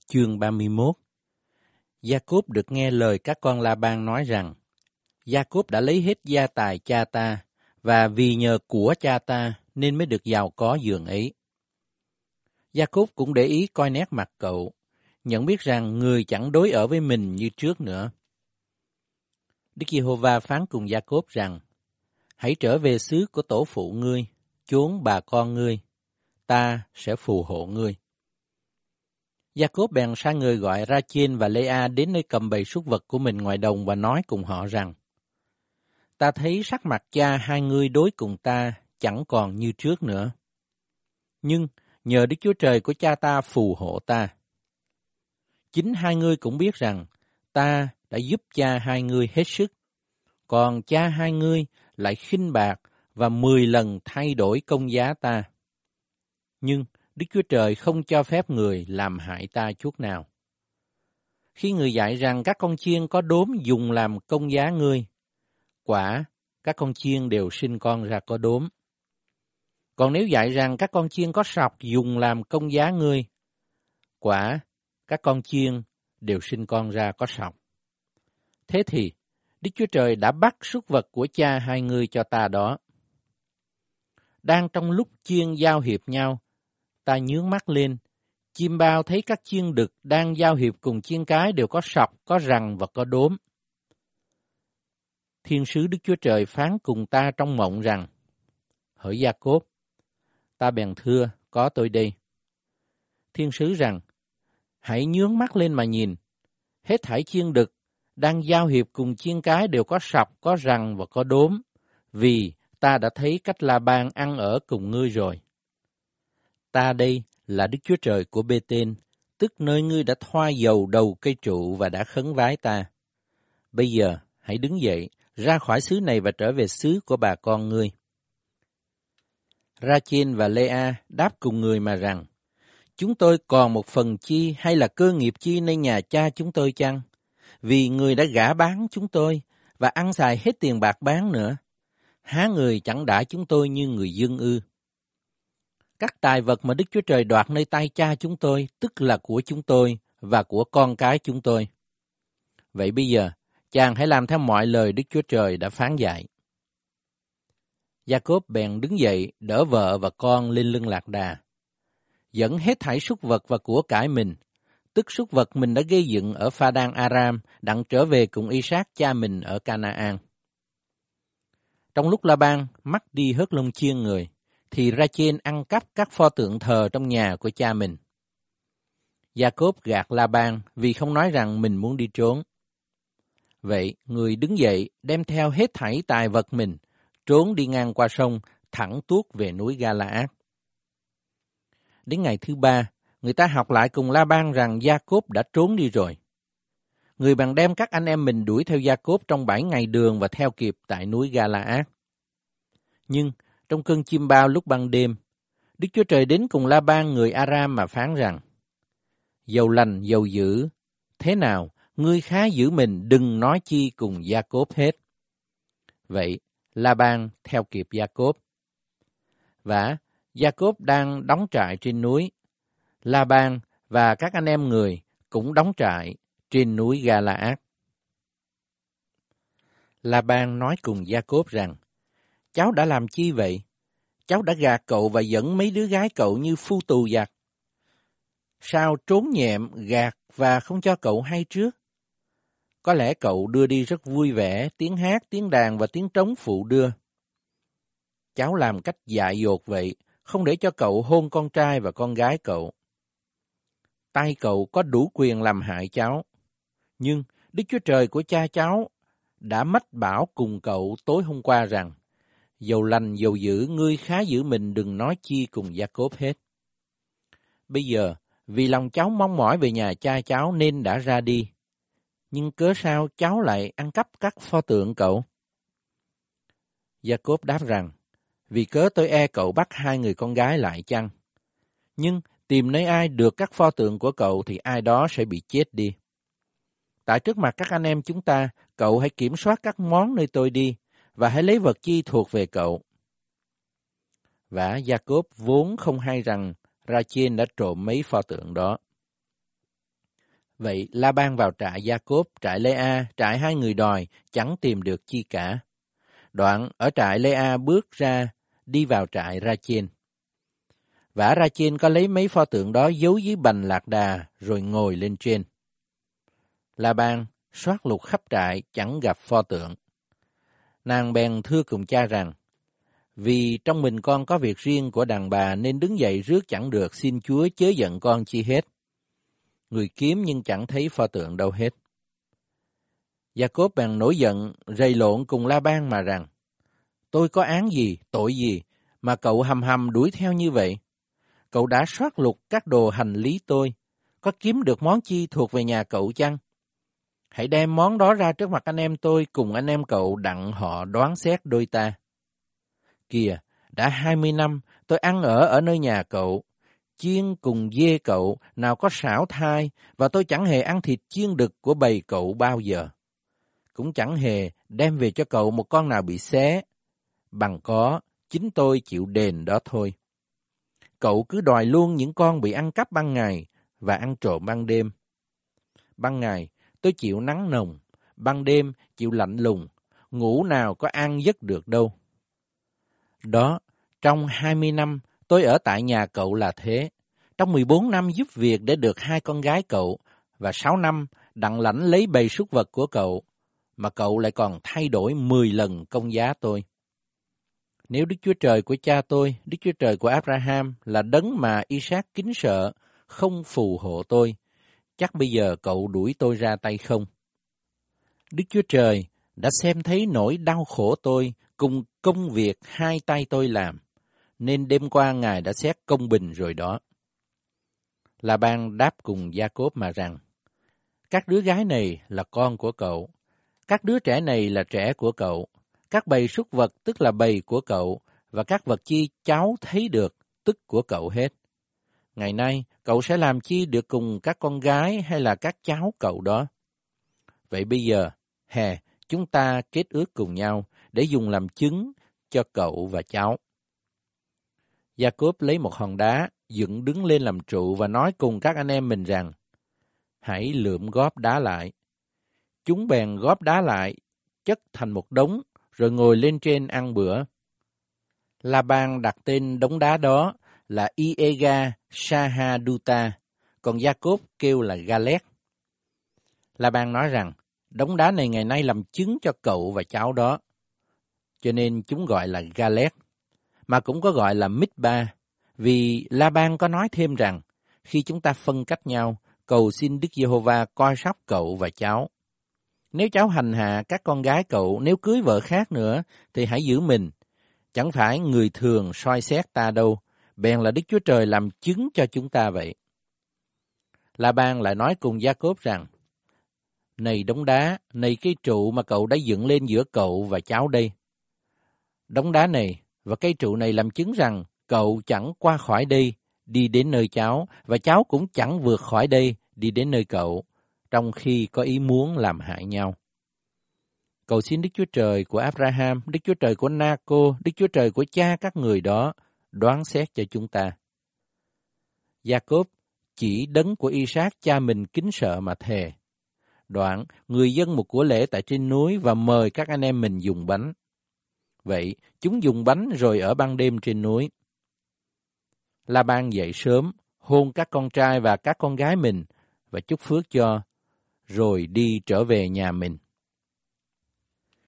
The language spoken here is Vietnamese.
Chương 31. Gia-cốp được nghe lời các con La-ban nói rằng, Gia-cốp đã lấy hết gia tài cha ta, và vì nhờ của cha ta nên mới được giàu có dường ấy. Gia-cốp cũng để ý coi nét mặt cậu, nhận biết rằng người chẳng đối ở với mình như trước nữa. Đức Giê-hô-va phán cùng Gia-cốp rằng, hãy trở về xứ của tổ phụ ngươi, chốn bà con ngươi, ta sẽ phù hộ ngươi. Gia-cốp bèn sai người gọi Ra-chên và Lê-a đến nơi cầm bầy súc vật của mình ngoài đồng và nói cùng họ rằng, ta thấy sắc mặt cha hai ngươi đối cùng ta chẳng còn như trước nữa. Nhưng nhờ Đức Chúa Trời của cha ta phù hộ ta. Chính hai ngươi cũng biết rằng ta đã giúp cha hai ngươi hết sức, còn cha hai ngươi lại khinh bạc và 10 lần thay đổi công giá ta. Nhưng Đức Chúa Trời không cho phép người làm hại ta chút nào. Khi người dạy rằng các con chiên có đốm dùng làm công giá ngươi, quả các con chiên đều sinh con ra có đốm. Còn nếu dạy rằng các con chiên có sọc dùng làm công giá ngươi, quả các con chiên đều sinh con ra có sọc. Thế thì Đức Chúa Trời đã bắt súc vật của cha hai ngươi cho ta đó. Đang trong lúc chiên giao hiệp nhau, ta nhướng mắt lên, chim bao thấy các chiên đực đang giao hiệp cùng chiên cái đều có sọc, có răng và có đốm. Thiên sứ Đức Chúa Trời phán cùng ta trong mộng rằng, hỡi Gia-cốp, ta bèn thưa, có tôi đây. Thiên sứ rằng, hãy nhướng mắt lên mà nhìn, hết thảy chiên đực đang giao hiệp cùng chiên cái đều có sọc, có răng và có đốm, vì ta đã thấy cách La-ban ăn ở cùng ngươi rồi. Ta đây là Đức Chúa Trời của Bê-tên, tức nơi ngươi đã thoa dầu đầu cây trụ và đã khấn vái ta. Bây giờ, hãy đứng dậy, ra khỏi xứ này và trở về xứ của bà con ngươi. Ra-chên và Lê-a đáp cùng người mà rằng, chúng tôi còn một phần chi hay là cơ nghiệp chi nơi nhà cha chúng tôi chăng? Vì người đã gả bán chúng tôi và ăn xài hết tiền bạc bán nữa. Há người chẳng đãi chúng tôi như người dân ư? Các tài vật mà Đức Chúa Trời đoạt nơi tay cha chúng tôi, tức là của chúng tôi và của con cái chúng tôi. Vậy bây giờ, chàng hãy làm theo mọi lời Đức Chúa Trời đã phán dạy. Gia-cốp bèn đứng dậy, đỡ vợ và con lên lưng lạc đà, dẫn hết thảy súc vật và của cải mình, tức súc vật mình đã gây dựng ở Pha-đan-a-ram, đặng trở về cùng Y-sát cha mình ở Ca-na-an. Trong lúc La-ban mắc đi hớt lông chiên người, thì Ra-chên ăn cắp các pho tượng thờ trong nhà của cha mình. Gia-cốp gạt La-ban vì không nói rằng mình muốn đi trốn. Vậy, người đứng dậy đem theo hết thảy tài vật mình, trốn đi ngang qua sông, thẳng tuốt về núi Ga-la-át. Đến ngày thứ 3, người ta học lại cùng La-ban rằng Gia-cốp đã trốn đi rồi. Người bèn đem các anh em mình đuổi theo Gia-cốp trong 7 ngày đường và theo kịp tại núi Ga-la-át. Nhưng trong cơn chim bao lúc ban đêm, Đức Chúa Trời đến cùng La-ban người Aram mà phán rằng, dầu lành dầu dữ, thế nào ngươi khá giữ mình đừng nói chi cùng Gia-cốp hết. Vậy La-ban theo kịp Gia-cốp. Và Gia-cốp đang đóng trại trên núi, La-ban và các anh em người cũng đóng trại trên núi Ga-la-át. La-ban nói cùng Gia-cốp rằng, cháu đã làm chi vậy? Cháu đã gạt cậu và dẫn mấy đứa gái cậu như phu tù giặc. Sao trốn nhẹm, gạt và không cho cậu hay trước? Có lẽ cậu đưa đi rất vui vẻ, tiếng hát, tiếng đàn và tiếng trống phụ đưa. Cháu làm cách dại dột vậy, không để cho cậu hôn con trai và con gái cậu. Tay cậu có đủ quyền làm hại cháu. Nhưng Đức Chúa Trời của cha cháu đã mách bảo cùng cậu tối hôm qua rằng, dầu lành dầu dữ, ngươi khá giữ mình đừng nói chi cùng Gia-cốp hết. Bây giờ, vì lòng cháu mong mỏi về nhà cha cháu nên đã ra đi. Nhưng cớ sao cháu lại ăn cắp các pho tượng cậu? Gia-cốp đáp rằng, vì cớ tôi e cậu bắt hai người con gái lại chăng? Nhưng tìm nơi ai được các pho tượng của cậu thì ai đó sẽ bị chết đi. Tại trước mặt các anh em chúng ta, cậu hãy kiểm soát các món nơi tôi đi, và hãy lấy vật chi thuộc về cậu. Và Gia-cốp vốn không hay rằng Ra-chên đã trộm mấy pho tượng đó. Vậy Laban vào trại Gia-cốp, trại Lê-a, trại hai người đòi, chẳng tìm được chi cả. Đoạn ở trại Lê-a bước ra, đi vào trại Ra-chên. Vả Ra-chên có lấy mấy pho tượng đó giấu dưới bành lạc đà, rồi ngồi lên trên. Laban soát lục khắp trại, chẳng gặp pho tượng. Nàng bèn thưa cùng cha rằng, vì trong mình con có việc riêng của đàn bà nên đứng dậy rước chẳng được, xin Chúa chớ giận con chi hết. Người kiếm nhưng chẳng thấy pho tượng đâu hết. Gia-cốp bèn nổi giận, rầy lộn cùng La-ban mà rằng, tôi có án gì, tội gì, mà cậu hầm hầm đuổi theo như vậy? Cậu đã soát lục các đồ hành lý tôi, có kiếm được món chi thuộc về nhà cậu chăng? Hãy đem món đó ra trước mặt anh em tôi, cùng anh em cậu đặng họ đoán xét đôi ta. Kìa, đã 20 năm tôi ăn ở nơi nhà cậu, chiên cùng dê cậu, nào có sảo thai, và tôi chẳng hề ăn thịt chiên đực của bầy cậu bao giờ. Cũng chẳng hề đem về cho cậu một con nào bị xé, bằng có, chính tôi chịu đền đó thôi. Cậu cứ đòi luôn những con bị ăn cắp ban ngày và ăn trộm ban đêm. Ban ngày tôi chịu nắng nồng, ban đêm chịu lạnh lùng, ngủ nào có ăn giấc được đâu. Đó, trong 20 năm tôi ở tại nhà cậu là thế. Trong 14 năm giúp việc để được 2 con gái cậu, và 6 năm đặng lãnh lấy bầy súc vật của cậu, mà cậu lại còn thay đổi 10 lần công giá tôi. Nếu Đức Chúa Trời của cha tôi, Đức Chúa Trời của Abraham là đấng mà Isaac kính sợ, không phù hộ tôi, chắc bây giờ cậu đuổi tôi ra tay không. Đức Chúa Trời đã xem thấy nỗi đau khổ tôi cùng công việc hai tay tôi làm, nên đêm qua Ngài đã xét công bình rồi đó. La-ban đáp cùng Gia-cốp mà rằng, các đứa gái này là con của cậu, các đứa trẻ này là trẻ của cậu, các bầy súc vật tức là bầy của cậu, và các vật chi cháu thấy được tức của cậu hết. Ngày nay, cậu sẽ làm chi được cùng các con gái hay là các cháu cậu đó? Vậy bây giờ, chúng ta kết ước cùng nhau để dùng làm chứng cho cậu và cháu. Gia-cốp lấy một hòn đá, dựng đứng lên làm trụ và nói cùng các anh em mình rằng, hãy lượm góp đá lại. Chúng bèn góp đá lại, chất thành một đống, rồi ngồi lên trên ăn bữa. La-ban đặt tên đống đá đó là Iega Sahaduta, còn Gia-cốp kêu là Galet. La-ban nói rằng, đống đá này ngày nay làm chứng cho cậu và cháu đó, cho nên chúng gọi là Galet, mà cũng có gọi là Mít-ba, vì La-ban có nói thêm rằng, khi chúng ta phân cách nhau, cầu xin Đức Giê-hô-va coi sóc cậu và cháu. Nếu cháu hành hạ các con gái cậu, nếu cưới vợ khác nữa, thì hãy giữ mình. Chẳng phải người thường soi xét ta đâu, bèn là Đức Chúa Trời làm chứng cho chúng ta vậy. La-ban lại nói cùng Gia-cốp rằng, này đống đá, này cây trụ mà cậu đã dựng lên giữa cậu và cháu đây. Đống đá này và cây trụ này làm chứng rằng cậu chẳng qua khỏi đây, đi đến nơi cháu, và cháu cũng chẳng vượt khỏi đây, đi đến nơi cậu, trong khi có ý muốn làm hại nhau. Cầu xin Đức Chúa Trời của Abraham, Đức Chúa Trời của Na-cô, Đức Chúa Trời của cha các người đó, đoán xét cho chúng ta. Gia-cốp chỉ đấng của Isaac cha mình kính sợ mà thề. Đoạn, người dâng một của lễ tại trên núi và mời các anh em mình dùng bánh. Vậy, chúng dùng bánh rồi ở ban đêm trên núi. La-ban dậy sớm, hôn các con trai và các con gái mình, và chúc phước cho, rồi đi trở về nhà mình.